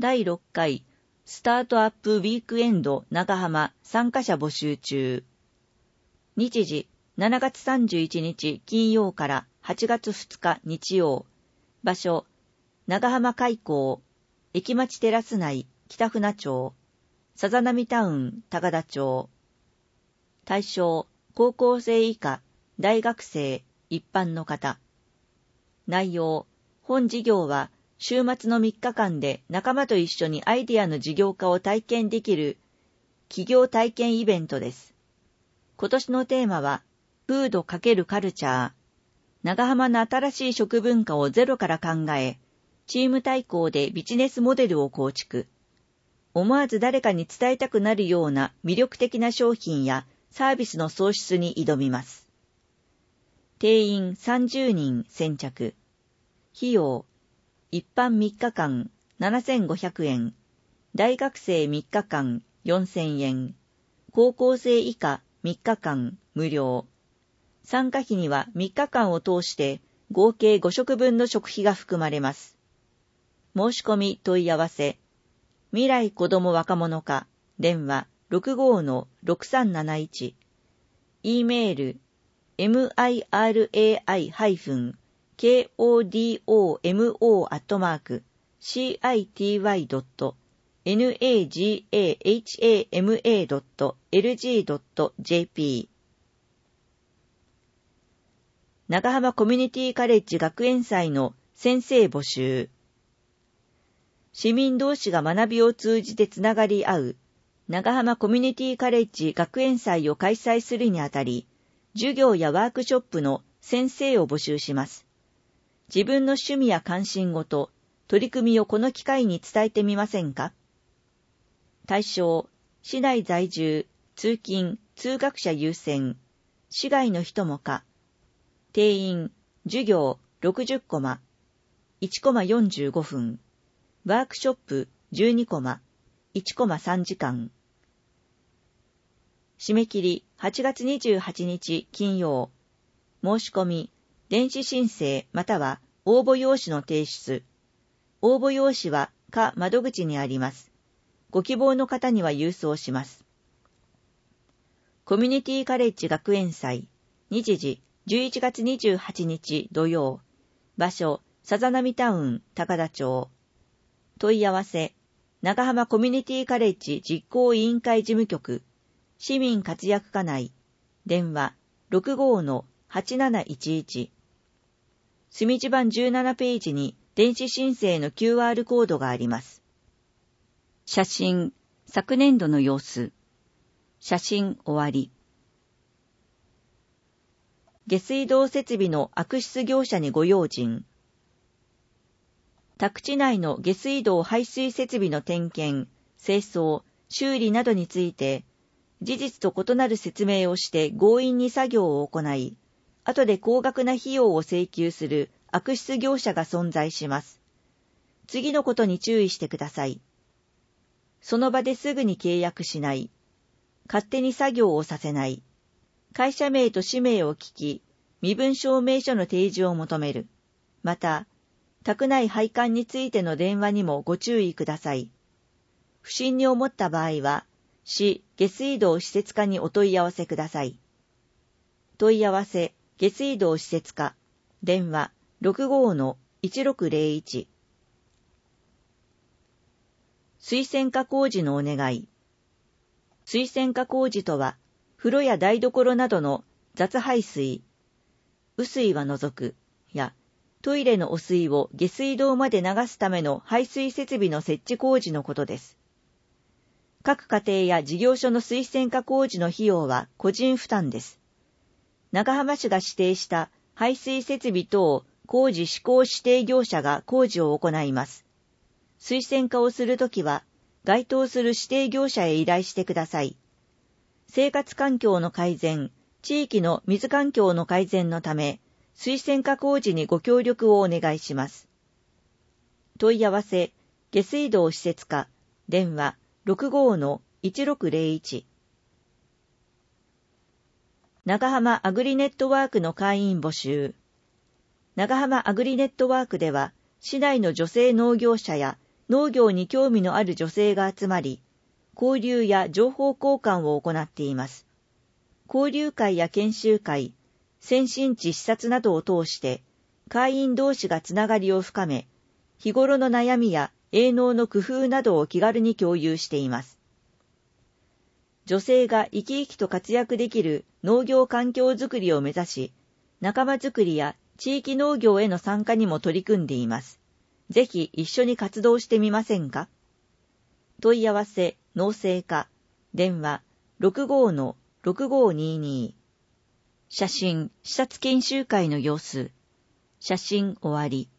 第6回スタートアップウィークエンド長浜参加者募集中。日時7月31日金曜から8月2日日曜。場所長浜海港、駅町テラス内北船町、さざなみタウン高田町。対象高校生以下、大学生、一般の方。内容本事業は週末の3日間で仲間と一緒にアイデアの事業化を体験できる企業体験イベントです。今年のテーマは、フード×カルチャー。長浜の新しい食文化をゼロから考え、チーム対抗でビジネスモデルを構築。思わず誰かに伝えたくなるような魅力的な商品やサービスの創出に挑みます。定員30人先着。費用一般3日間7500円、大学生3日間4000円、高校生以下3日間無料。参加費には3日間を通して合計5食分の食費が含まれます。申し込み問い合わせ、未来子ども若者課、電話 65-6371、E メール、mirai-kodomo@nagahama.lg.jp。 長浜コミュニティカレッジ学園祭の先生募集。市民同士が学びを通じてつながり合う長浜コミュニティカレッジ学園祭を開催するにあたり、授業やワークショップの先生を募集します。自分の趣味や関心事、取り組みをこの機会に伝えてみませんか？対象、市内在住、通勤、通学者優先、市外の人もか。定員、授業60コマ、1コマ45分、ワークショップ12コマ、1コマ3時間。締め切り8月28日金曜。申し込み、電子申請または応募用紙の提出。応募用紙は課窓口にあります。ご希望の方には郵送します。コミュニティカレッジ学園祭、日時11月28日土曜。場所、さざなみタウン高田町。問い合わせ、長浜コミュニティカレッジ実行委員会事務局、市民活躍課内、電話 65-8711。墨字版17ページに電子申請の QR コードがあります。写真、昨年度の様子。写真終わり。下水道設備の悪質業者にご用心。宅地内の下水道排水設備の点検、清掃、修理などについて、事実と異なる説明をして強引に作業を行い、後で高額な費用を請求する悪質業者が存在します。次のことに注意してください。その場ですぐに契約しない。勝手に作業をさせない。会社名と氏名を聞き、身分証明書の提示を求める。また、宅内配管についての電話にもご注意ください。不審に思った場合は、市下水道施設課にお問い合わせください。問い合わせ、下水道施設課、電話 65-1601。水洗化工事のお願い。水洗化工事とは、風呂や台所などの雑排水、雨水は除く、や、トイレの汚水を下水道まで流すための排水設備の設置工事のことです。各家庭や事業所の水洗化工事の費用は個人負担です。長浜市が指定した排水設備等工事施工指定業者が工事を行います。水洗化をするときは、該当する指定業者へ依頼してください。生活環境の改善、地域の水環境の改善のため、水洗化工事にご協力をお願いします。問い合わせ、下水道施設課、電話 65-1601。長浜アグリネットワークの会員募集。長浜アグリネットワークでは、市内の女性農業者や農業に興味のある女性が集まり、交流や情報交換を行っています。交流会や研修会、先進地視察などを通して、会員同士がつながりを深め、日頃の悩みや営農の工夫などを気軽に共有しています。女性が生き生きと活躍できる農業環境づくりを目指し、仲間づくりや地域農業への参加にも取り組んでいます。ぜひ一緒に活動してみませんか？問い合わせ、農政課、電話 65-6522。写真、視察研修会の様子。写真終わり。